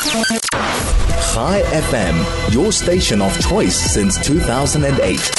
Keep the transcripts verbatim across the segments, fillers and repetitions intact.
Chai F M, your station of choice since two thousand eight.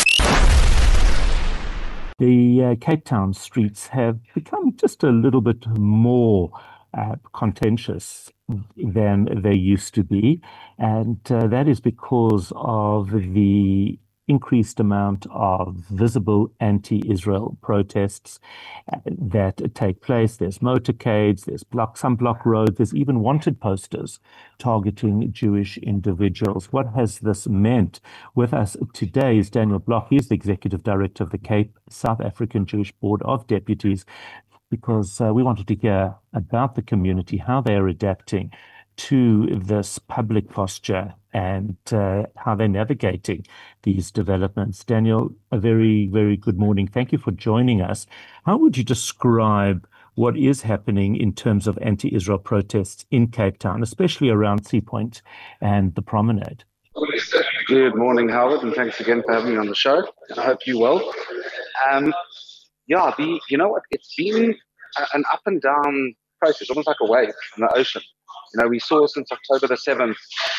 The uh, Cape Town streets have become just a little bit more uh, contentious than they used to be, and uh, that is because of the increased amount of visible anti-Israel protests uh, that take place. There's motorcades, there's block, some block roads, there's even wanted posters targeting Jewish individuals. What has this meant? With us today is Daniel Block. He's the Executive Director of the Cape South African Jewish Board of Deputies, because uh, we wanted to hear about the community, how they are adapting to this public posture and uh, how they're navigating these developments. Daniel, a very, very good morning. Thank you for joining us. How would you describe what is happening in terms of anti-Israel protests in Cape Town, especially around Sea Point and the Promenade? Good morning, Howard, and thanks again for having me on the show. I hope you're well. Um, yeah, the, you know what, it's been a, an up and down process, almost like a wave in the ocean. You know, we saw since October the seventh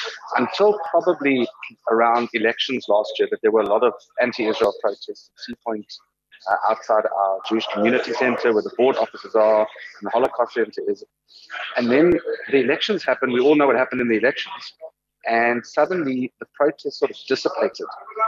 until probably around elections last year that there were a lot of anti-Israel protests at Sea Point, uh, outside our Jewish Community Center where the board offices are and the Holocaust Center is. And then the elections happened. We all know what happened in the elections. And suddenly the protests sort of dissipated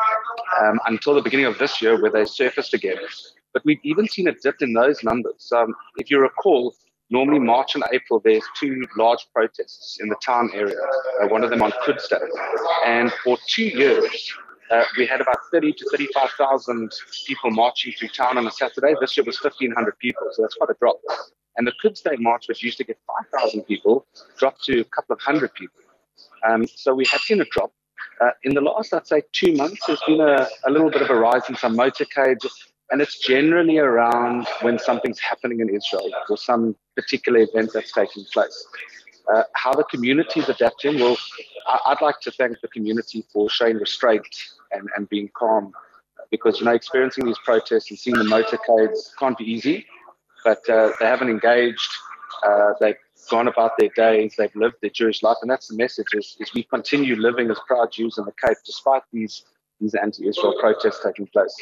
um, until the beginning of this year where they surfaced again. But we've even seen a dip in those numbers. Um, if you recall, normally March and April, there's two large protests in the town area, uh, one of them on Quds Day. And for two years, uh, we had about thirty to thirty-five thousand people marching through town on a Saturday. This year was fifteen hundred people, so that's quite a drop. And the Quds Day march, which used to get five thousand people, dropped to a couple of hundred people. Um, so we have seen a drop. Uh, in the last, I'd say, two months, there's been a, a little bit of a rise in some motorcades. And it's generally around when something's happening in Israel or some particular event that's taking place. Uh, how the community is adapting, well, I- I'd like to thank the community for showing restraint and, and being calm, because, you know, experiencing these protests and seeing the motorcades can't be easy, but uh, they haven't engaged, uh, they've gone about their days, they've lived their Jewish life, and that's the message, is, is we continue living as proud Jews in the Cape despite these, these anti-Israel protests taking place.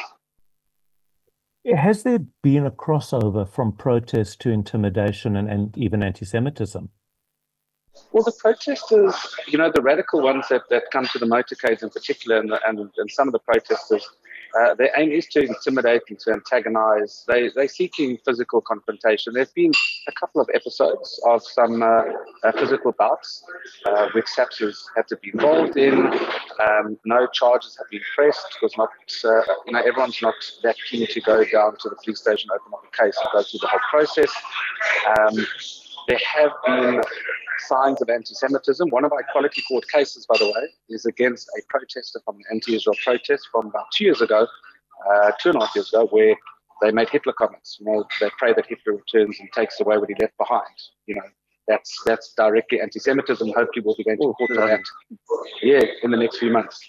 Has there been a crossover from protest to intimidation and, and even anti-Semitism? Well, the protesters, you know, the radical ones that, that come to the motorcades in particular, and, the, and, and some of the protesters, uh, their aim is to intimidate and to antagonize. They, they're seeking physical confrontation. There have been a couple of episodes of some uh, uh, physical bouts, uh, which S A P S has had to be involved in. Um, no charges have been pressed because not, uh, you know, everyone's not that keen to go down to the police station, open up a case and go through the whole process. Um, there have been signs of anti-Semitism. One of our equality court cases, by the way, is against a protester from an anti-Israel protest from about two years ago, uh, two and a half years ago, where they made Hitler comments. You know, they pray that Hitler returns and takes away what he left behind. You know, that's that's directly anti-Semitism. Hopefully, we'll be going to court for that. Yeah, in the next few months.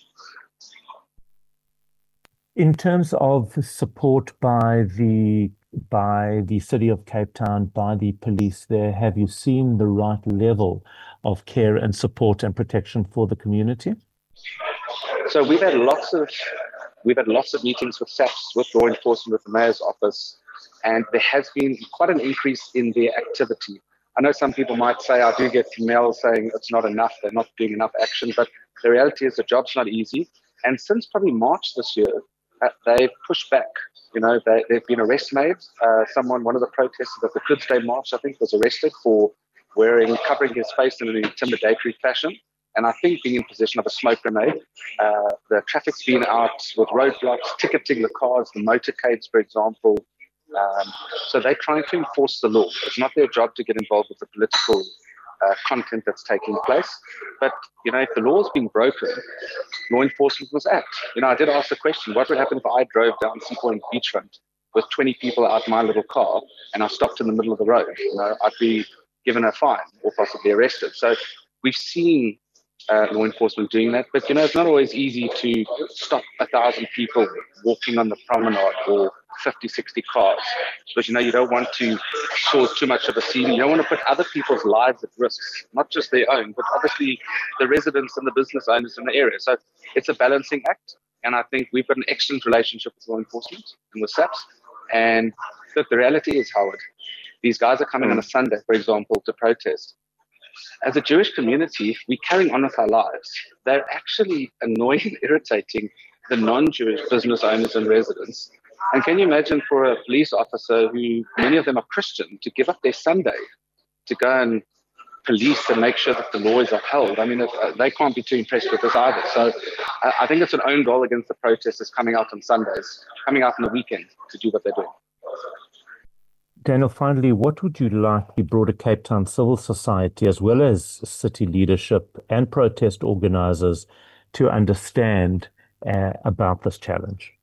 In terms of support by the by the city of Cape Town, by the police there, have you seen the right level of care and support and protection for the community? So we've had lots of we've had lots of meetings with S A P S, with law enforcement, with the mayor's office, and there has been quite an increase in their activity. I know some people might say, I do get emails saying it's not enough, they're not doing enough action, but the reality is the job's not easy. And since probably March this year, uh, they've pushed back. You know, they, they've been arrests made. Uh, someone, one of the protesters at the Quds Day March, I think, was arrested for wearing, covering his face in an intimidatory fashion. And I think being in possession of a smoke grenade. Uh, the traffic's been out with roadblocks, ticketing the cars, the motorcades, for example. Um, so they're trying to enforce the law. It's not their job to get involved with the political uh, content that's taking place. But, you know, if the law is being broken, law enforcement must act. You know, I did ask the question, what would happen if I drove down Sea Point beachfront with twenty people out my little car and I stopped in the middle of the road? You know, I'd be given a fine or possibly arrested. So we've seen uh, law enforcement doing that. But, you know, it's not always easy to stop a thousand people walking on the promenade or fifty, sixty cars, because, you know, you don't want to cause too much of a scene. You don't want to put other people's lives at risk, not just their own, but obviously the residents and the business owners in the area. So it's a balancing act. And I think we've got an excellent relationship with law enforcement and with S A P S. And look, the reality is, Howard, these guys are coming on a Sunday, for example, to protest. As a Jewish community, we're carrying on with our lives. They're actually annoying and irritating the non-Jewish business owners and residents. And can you imagine for a police officer, who many of them are Christian, to give up their Sunday to go and police and make sure that the law is upheld? I mean, uh, they can't be too impressed with this either. So uh, I think it's an own goal against the protesters coming out on Sundays, coming out on the weekend to do what they're doing. Daniel, finally, what would you like the broader Cape Town civil society, as well as city leadership and protest organizers, to understand uh, about this challenge?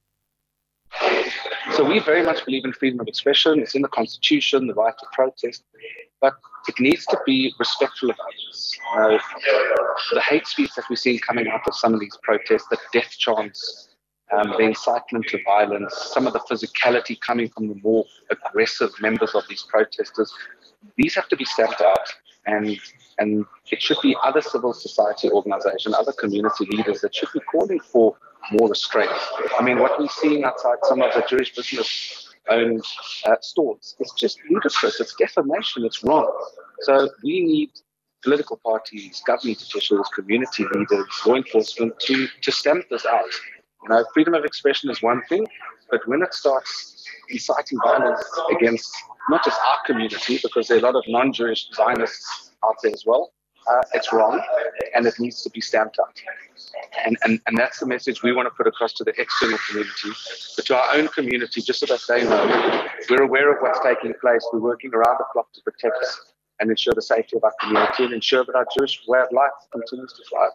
So we very much believe in freedom of expression. It's in the Constitution, the right to protest, but it needs to be respectful of others. You know, the hate speech that we're seeing coming out of some of these protests, the death chants, Um, the incitement to violence, some of the physicality coming from the more aggressive members of these protesters, these have to be stamped out, and and it should be other civil society organizations, other community leaders that should be calling for more restraint. I mean, what we're seeing outside some of the Jewish business-owned uh, stores is just ludicrous. It's defamation. It's wrong. So we need political parties, government officials, community leaders, law enforcement to to stamp this out. You know, freedom of expression is one thing, but when it starts inciting violence against not just our community, because there are a lot of non-Jewish Zionists out there as well, uh, it's wrong, and it needs to be stamped out. And, and and that's the message we want to put across to the external community, but to our own community, just so that they know we're aware of what's taking place. We're working around the clock to protect and ensure the safety of our community and ensure that our Jewish way of life continues to thrive.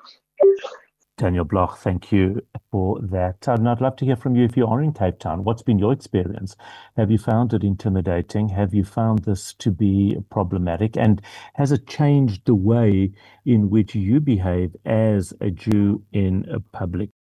Daniel Bloch, thank you for that. And I'd love to hear from you if you are in Cape Town. What's been your experience? Have you found it intimidating? Have you found this to be problematic? And has it changed the way in which you behave as a Jew in a public